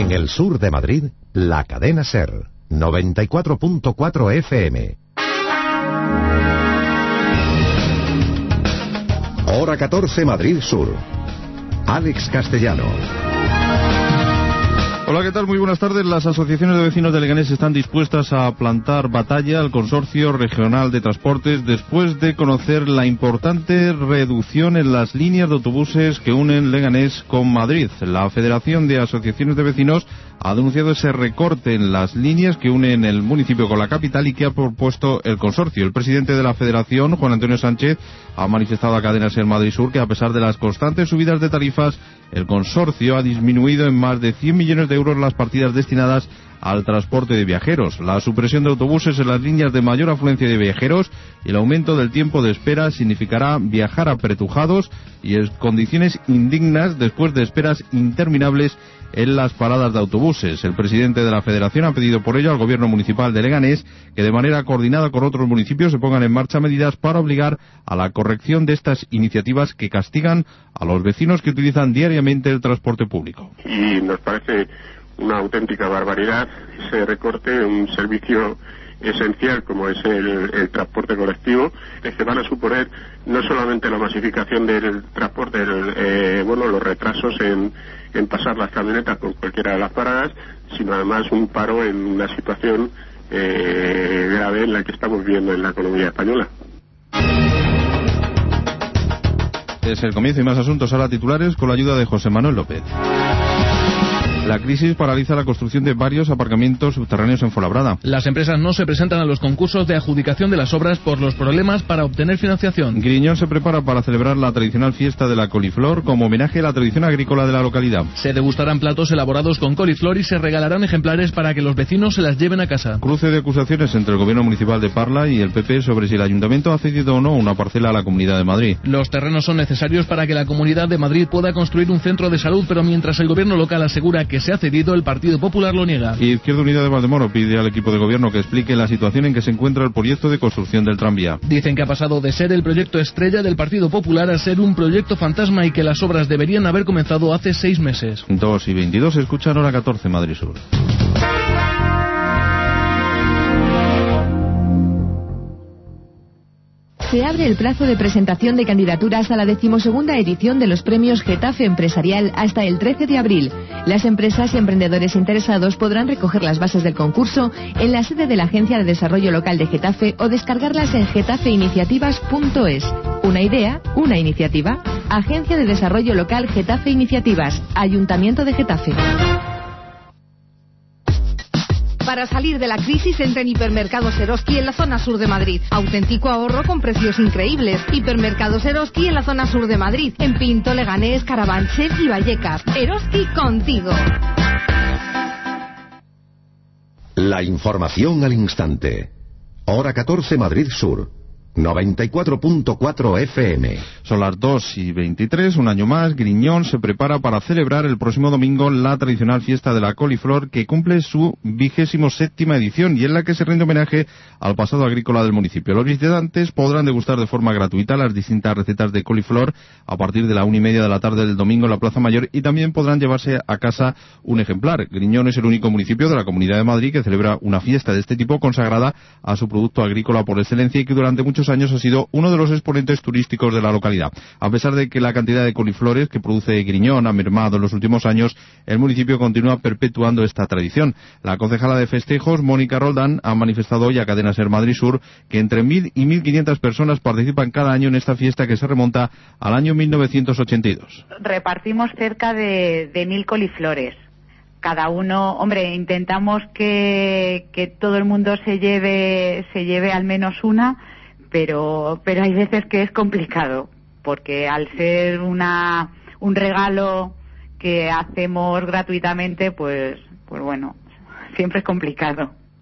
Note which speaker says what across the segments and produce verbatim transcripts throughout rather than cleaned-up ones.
Speaker 1: En el sur de Madrid, la cadena SER, noventa y cuatro punto cuatro F M. Hora catorce, Madrid Sur. Alex Castellano.
Speaker 2: Hola, ¿qué tal? Muy buenas tardes. Las asociaciones de vecinos de Leganés están dispuestas a plantar batalla al Consorcio Regional de Transportes después de conocer la importante reducción en las líneas de autobuses que unen Leganés con Madrid. La Federación de Asociaciones de Vecinos ha denunciado ese recorte en las líneas que unen el municipio con la capital y que ha propuesto el consorcio. El presidente de la Federación, Juan Antonio Sánchez, ha manifestado a Cadena SER Madrid Sur que a pesar de las constantes subidas de tarifas, el consorcio ha disminuido en más de cien millones de euros las partidas destinadas al transporte de viajeros. La supresión de autobuses en las líneas de mayor afluencia de viajeros y el aumento del tiempo de espera significará viajar apretujados y en condiciones indignas después de esperas interminables en las paradas de autobuses. El presidente de la Federación ha pedido por ello al Gobierno Municipal de Leganés que de manera coordinada con otros municipios se pongan en marcha medidas para obligar a la corrección de estas iniciativas que castigan a los vecinos que utilizan diariamente el transporte público.
Speaker 3: Y nos parece una auténtica barbaridad ese recorte en un servicio esencial como es el, el transporte colectivo, que se van a suponer no solamente la masificación del transporte, el, eh, bueno, los retrasos en, en pasar las camionetas por cualquiera de las paradas, sino además un paro en una situación eh, grave en la que estamos viviendo en la economía española.
Speaker 2: Es el comienzo y más asuntos ahora titulares con la ayuda de José Manuel López. La crisis paraliza la construcción de varios aparcamientos subterráneos en Fuenlabrada.
Speaker 4: Las empresas no se presentan a los concursos de adjudicación de las obras por los problemas para obtener financiación.
Speaker 2: Griñón se prepara para celebrar la tradicional fiesta de la coliflor como homenaje a la tradición agrícola de la localidad.
Speaker 4: Se degustarán platos elaborados con coliflor y se regalarán ejemplares para que los vecinos se las lleven a casa.
Speaker 2: Cruce de acusaciones entre el gobierno municipal de Parla y el P P sobre si el ayuntamiento ha cedido o no una parcela a la Comunidad de Madrid.
Speaker 4: Los terrenos son necesarios para que la Comunidad de Madrid pueda construir un centro de salud, pero mientras el gobierno local asegura que se ha cedido, el Partido Popular lo niega.
Speaker 2: Y Izquierda Unida de Valdemoro pide al equipo de gobierno que explique la situación en que se encuentra el proyecto de construcción del tranvía.
Speaker 4: Dicen que ha pasado de ser el proyecto estrella del Partido Popular a ser un proyecto fantasma y que las obras deberían haber comenzado hace seis meses.
Speaker 2: dos y veintidós, escuchan Hora catorce, Madrid Sur.
Speaker 5: Se abre el plazo de presentación de candidaturas a la decimosegunda edición de los premios Getafe Empresarial hasta el trece de abril. Las empresas y emprendedores interesados podrán recoger las bases del concurso en la sede de la Agencia de Desarrollo Local de Getafe o descargarlas en getafe iniciativas punto es. Una idea, una iniciativa. Agencia de Desarrollo Local Getafe Iniciativas. Ayuntamiento de Getafe.
Speaker 6: Para salir de la crisis, entra en Hipermercados Eroski en la zona sur de Madrid. Auténtico ahorro con precios increíbles. Hipermercados Eroski en la zona sur de Madrid. En Pinto, Leganés, Carabanchel y Vallecas. Eroski contigo.
Speaker 1: La información al instante. Hora catorce, Madrid Sur. noventa y cuatro punto cuatro F M.
Speaker 2: Son las dos y veintitrés, un año más, Griñón se prepara para celebrar el próximo domingo la tradicional fiesta de la coliflor que cumple su vigésimo séptima edición y en la que se rinde homenaje al pasado agrícola del municipio. Los visitantes podrán degustar de forma gratuita las distintas recetas de coliflor a partir de la una y media de la tarde del domingo en la Plaza Mayor y también podrán llevarse a casa un ejemplar. Griñón es el único municipio de la Comunidad de Madrid que celebra una fiesta de este tipo consagrada a su producto agrícola por excelencia y que durante muchos años ha sido uno de los exponentes turísticos de la localidad. A pesar de que la cantidad de coliflores que produce Griñón ha mermado en los últimos años, el municipio continúa perpetuando esta tradición. La concejala de festejos, Mónica Roldán, ha manifestado hoy a Cadena SER Madrid Sur que entre mil y mil quinientas personas participan cada año en esta fiesta que se remonta al año mil novecientos ochenta y dos.
Speaker 7: Repartimos cerca de, de mil coliflores. Cada uno, hombre, intentamos que, que todo el mundo se lleve, se lleve al menos una, pero pero hay veces que es complicado porque al ser una un regalo que hacemos gratuitamente, pues pues bueno, siempre es complicado.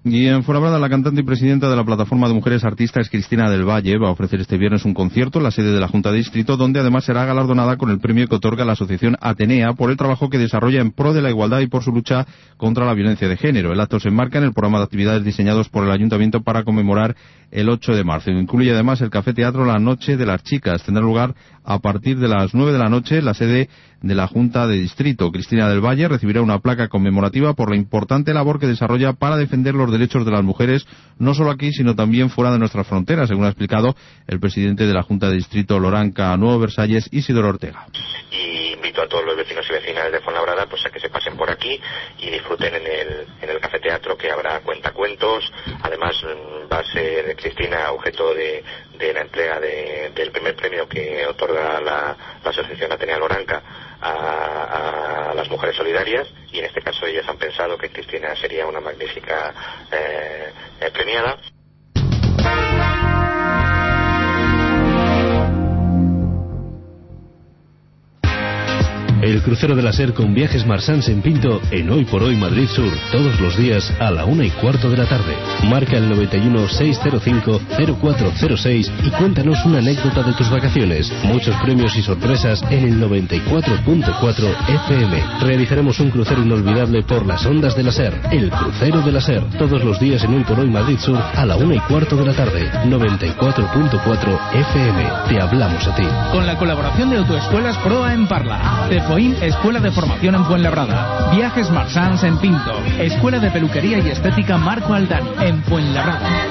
Speaker 2: Y en Fuenlabrada, la cantante y presidenta de la Plataforma de Mujeres Artistas, Cristina del Valle, va a ofrecer este viernes un concierto en la sede de la Junta de Distrito, donde además será galardonada con el premio que otorga la Asociación Atenea por el trabajo que desarrolla en pro de la igualdad y por su lucha contra la violencia de género. El acto se enmarca en el programa de actividades diseñados por el Ayuntamiento para conmemorar el ocho de marzo. Incluye además el Café Teatro La Noche de las Chicas. Tendrá lugar a partir de las nueve de la noche en la sede de la Junta de Distrito. Cristina del Valle recibirá una placa conmemorativa por la importante labor que desarrolla para defender los derechos de las mujeres, no solo aquí, sino también fuera de nuestras fronteras, según ha explicado el presidente de la Junta de Distrito Loranca Nuevo Versalles, Isidoro Ortega.
Speaker 8: Y invito a todos los vecinos y vecinas de Fuenlabrada pues a que se pasen por aquí y disfruten en el, en el Café Teatro, que habrá cuentacuentos. Además va a ser Cristina objeto de, de la entrega de, del primer premio que otorga la, la Asociación Atenea Loranca a, a las mujeres solidarias, y en este caso ellos han pensado que Cristina sería una magnífica eh, premiada.
Speaker 9: El crucero de la SER con Viajes Marsans en Pinto en Hoy por Hoy Madrid Sur, todos los días a la una y cuarto de la tarde. Marca el noventa y uno, seiscientos cinco, cero cuatro cero seis y cuéntanos una anécdota de tus vacaciones. Muchos premios y sorpresas en el noventa y cuatro punto cuatro F M. Realizaremos un crucero inolvidable por las ondas de la SER. El crucero de la SER, todos los días en Hoy por Hoy Madrid Sur a la una y cuarto de la tarde. noventa y cuatro punto cuatro F M. Te hablamos a ti.
Speaker 10: Con la colaboración de Autoescuelas Proa en Parla. Cefoín, Escuela de Formación en Fuenlabrada. Viajes Marsans en Pinto. Escuela de Peluquería y Estética Marco Aldani en Fuenlabrada.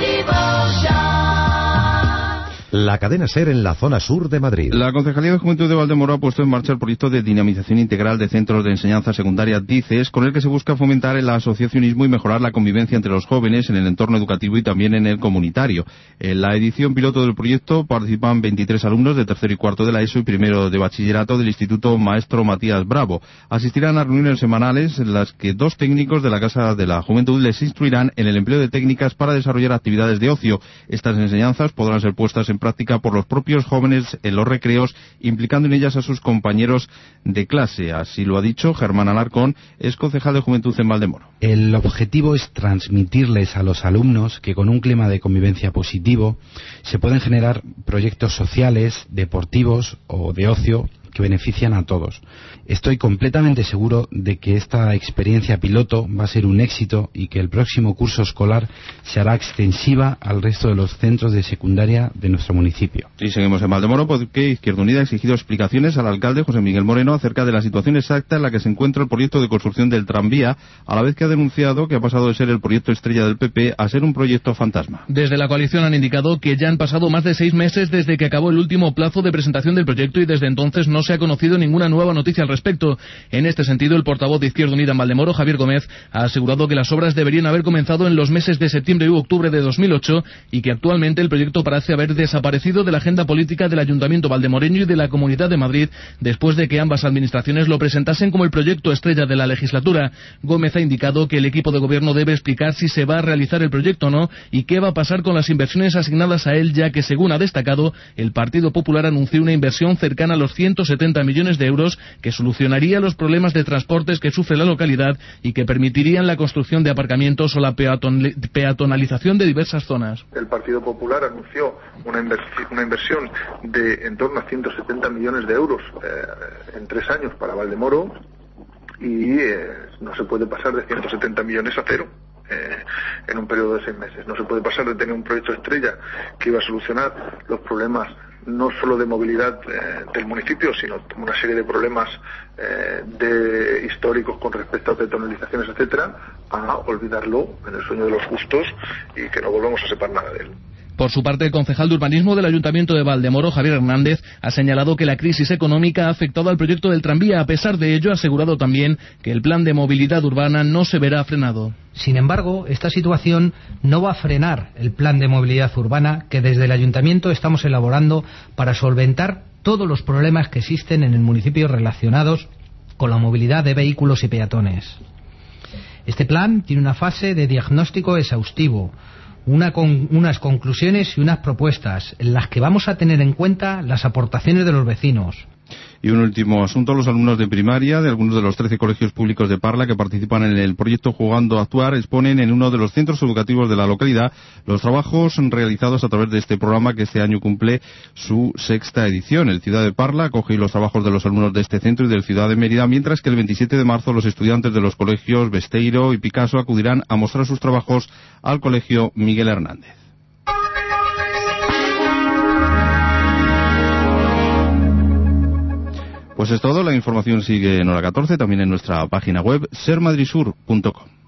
Speaker 1: La cadena SER en la zona sur de Madrid.
Speaker 2: La Concejalía de Juventud de Valdemoro ha puesto en marcha el proyecto de dinamización integral de centros de enseñanza secundaria DICES, con el que se busca fomentar el asociacionismo y mejorar la convivencia entre los jóvenes en el entorno educativo y también en el comunitario. En la edición piloto del proyecto participan veintitrés alumnos de tercero y cuarto de la ESO y primero de bachillerato del Instituto Maestro Matías Bravo. Asistirán a reuniones semanales en las que dos técnicos de la Casa de la Juventud les instruirán en el empleo de técnicas para desarrollar actividades de ocio. Estas enseñanzas podrán ser puestas en práctica por los propios jóvenes en los recreos, implicando en ellas a sus compañeros de clase. Así lo ha dicho Germán Alarcón, es concejal de Juventud en Valdemoro.
Speaker 11: El objetivo es transmitirles a los alumnos que con un clima de convivencia positivo se pueden generar proyectos sociales, deportivos o de ocio que benefician a todos. Estoy completamente seguro de que esta experiencia piloto va a ser un éxito y que el próximo curso escolar se hará extensiva al resto de los centros de secundaria de nuestro municipio.
Speaker 2: Y seguimos en Valdemoro porque Izquierda Unida ha exigido explicaciones al alcalde José Miguel Moreno acerca de la situación exacta en la que se encuentra el proyecto de construcción del tranvía, a la vez que ha denunciado que ha pasado de ser el proyecto estrella del P P a ser un proyecto fantasma.
Speaker 4: Desde la coalición han indicado que ya han pasado más de seis meses desde que acabó el último plazo de presentación del proyecto y desde entonces no se ha conocido ninguna nueva noticia al respecto. En este sentido, el portavoz de Izquierda Unida en Valdemoro, Javier Gómez, ha asegurado que las obras deberían haber comenzado en los meses de septiembre u octubre de dos mil ocho y que actualmente el proyecto parece haber desaparecido de la agenda política del Ayuntamiento valdemoreño y de la Comunidad de Madrid después de que ambas administraciones lo presentasen como el proyecto estrella de la legislatura. Gómez ha indicado que el equipo de gobierno debe explicar si se va a realizar el proyecto o no y qué va a pasar con las inversiones asignadas a él, ya que, según ha destacado, el Partido Popular anunció una inversión cercana a los ciento setenta millones de euros que solucionaría los problemas de transportes que sufre la localidad y que permitirían la construcción de aparcamientos o la peaton- peatonalización de diversas zonas.
Speaker 12: El Partido Popular anunció una, inversi- una inversión de en torno a ciento setenta millones de euros eh, en tres años para Valdemoro y eh, no se puede pasar de ciento setenta millones a cero. Eh, en un periodo de seis meses. No se puede pasar de tener un proyecto estrella que iba a solucionar los problemas no solo de movilidad eh, del municipio, sino una serie de problemas eh, de históricos con respecto a peatonalizaciones, etcétera, a olvidarlo en el sueño de los justos y que no volvamos a separar nada de él.
Speaker 4: Por su parte, el concejal de urbanismo del Ayuntamiento de Valdemoro, Javier Hernández, ha señalado que la crisis económica ha afectado al proyecto del tranvía. A pesar de ello, ha asegurado también que el plan de movilidad urbana no se verá frenado.
Speaker 13: Sin embargo, esta situación no va a frenar el plan de movilidad urbana que desde el Ayuntamiento estamos elaborando para solventar todos los problemas que existen en el municipio relacionados con la movilidad de vehículos y peatones. Este plan tiene una fase de diagnóstico exhaustivo, Una con, unas conclusiones y unas propuestas en las que vamos a tener en cuenta las aportaciones de los vecinos,
Speaker 2: Y un último asunto, los alumnos de primaria de algunos de los trece colegios públicos de Parla que participan en el proyecto Jugando a Actuar exponen en uno de los centros educativos de la localidad los trabajos realizados a través de este programa que este año cumple su sexta edición. El Ciudad de Parla acoge los trabajos de los alumnos de este centro y del Ciudad de Mérida, mientras que el veintisiete de marzo los estudiantes de los colegios Besteiro y Picasso acudirán a mostrar sus trabajos al colegio Miguel Hernández. Pues es todo, la información sigue en hora catorce, también en nuestra página web ser madrid sur punto com.